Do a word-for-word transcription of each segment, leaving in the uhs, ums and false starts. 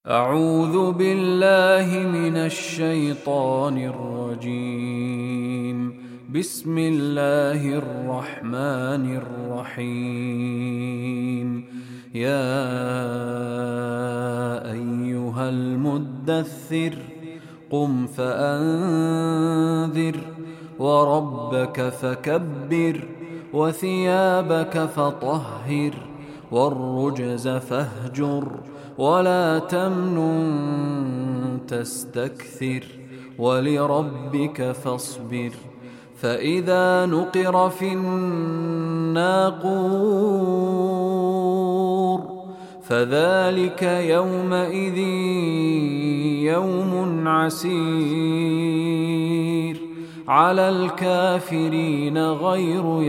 أعوذ بالله من الشيطان الرجيم. بسم الله الرحمن الرحيم. يا أيها المدثر قم فأنذر وربك فكبر وثيابك فطهر والرجز فاهجر ولا تمنن تستكثر ولربك فاصبر. فإذا نقر في الناقور فذلك يومئذ يوم عسير على الكافرين غير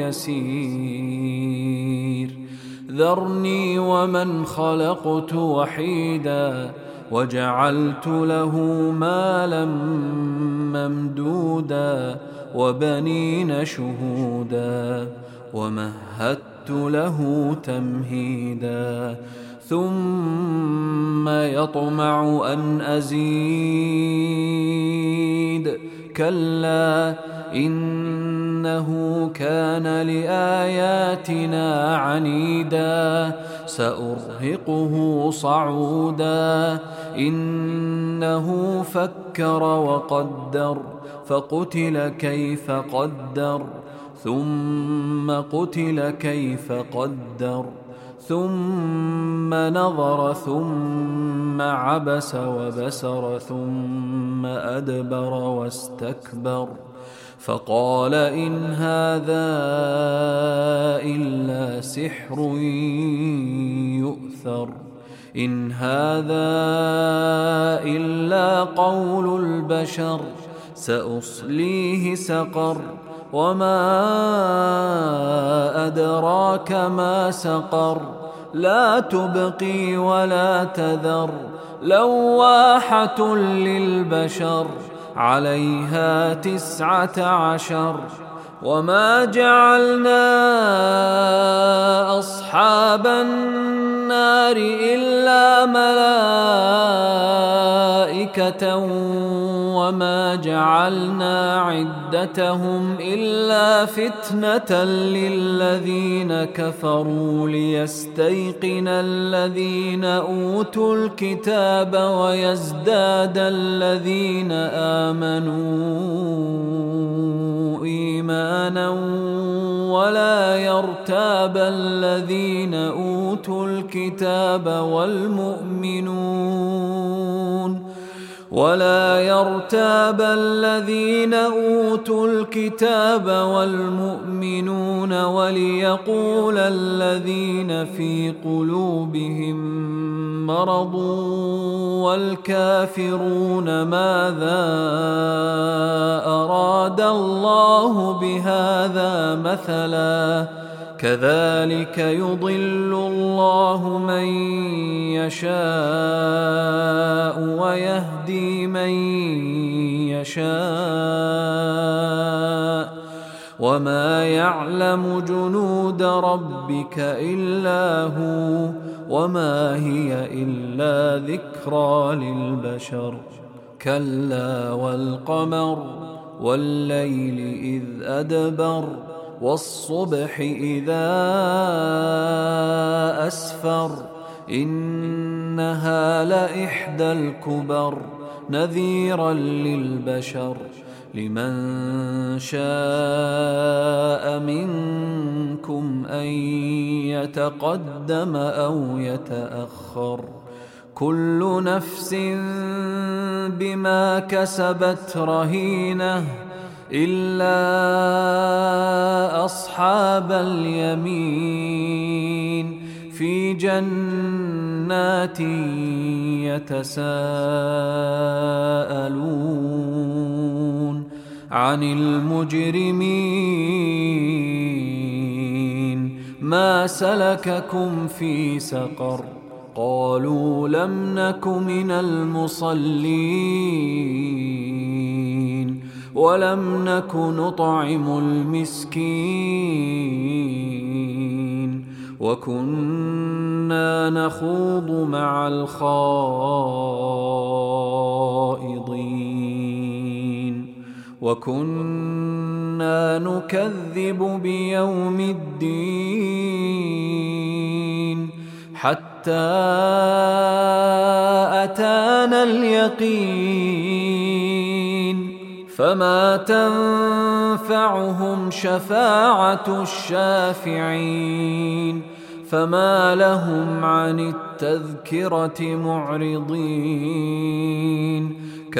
يسير. ذرني ومن خلقت وحيدا وجعلت له مالا ممدودا وبنين شهودا ومهدت له تمهيدا ثم يطمع أن أزيد كلا إنه كان لآياتنا عنيدا سأرهقه صعودا. إنه فكر وقدر فقتل كيف قدر ثم قتل كيف قدر ثم نظر ثم عبس وبسر ثم أدبر واستكبر فقال إن هذا إلا سحر يؤثر إن هذا إلا قول البشر سأصليه سقر وما أدراك ما سقر لا تبقي ولا تذر لواحة للبشر عليها تسعة عشر. وما جعلنا أصحاب النار إلا ملائكة وما جعلنا عدتهم إلا فتنة للذين كفروا ليستيقن الذين أوتوا الكتاب ويزداد الذين آمنوا إيمانا ولا يرتاب الذين أوتوا الكتاب والمؤمنون ولا يرتاب الذين أوتوا الكتاب والمؤمنون وليقول الذين في قلوبهم مرض والكافرون ماذا أراد الله بهذا مثلا كذلك يضل الله من يشاء ويهدي من يشاء وما يعلم جنود ربك إلا هو وما هي إلا ذكرى للبشر. كلا والقمر والليل إذ أدبر والصبح إذا أسفر إنها لإحدى الكبر نذيرا للبشر لمن شاء منكم أن يتقدم أو يتأخر. كل نفس بما كسبت رهينة إلا أصحاب اليمين في جنات يتساءلون عن المجرمين ما سلككم في سقر قالوا لم نك من المصلين ولم نك نطعم المسكين وكنا نخوض مع الخائضين وكنا نكذب بيوم الدين حتى أتانا اليقين فما تنفعهم شفاعة الشافعين فما لهم عن التذكرة معرضين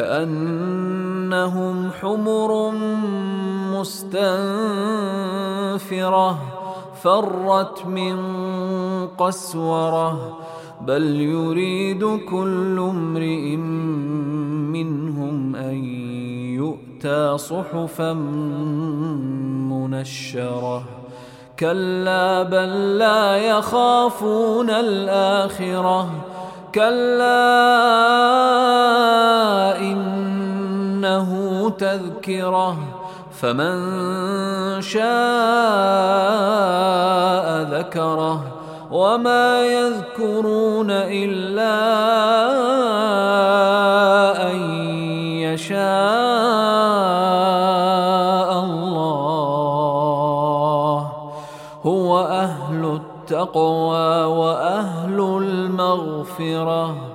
كأنهم حمر مستنفرة فرت من قسورة بل يريد كل امرئ منهم أن يؤتى صحفا منشرة كلا بل لا يخافون الآخرة كلا إنه تذكرة فمن شاء ذكره وما يذكرون إلا أن يشاء الله هو أهل التقوى وأهل المغفرة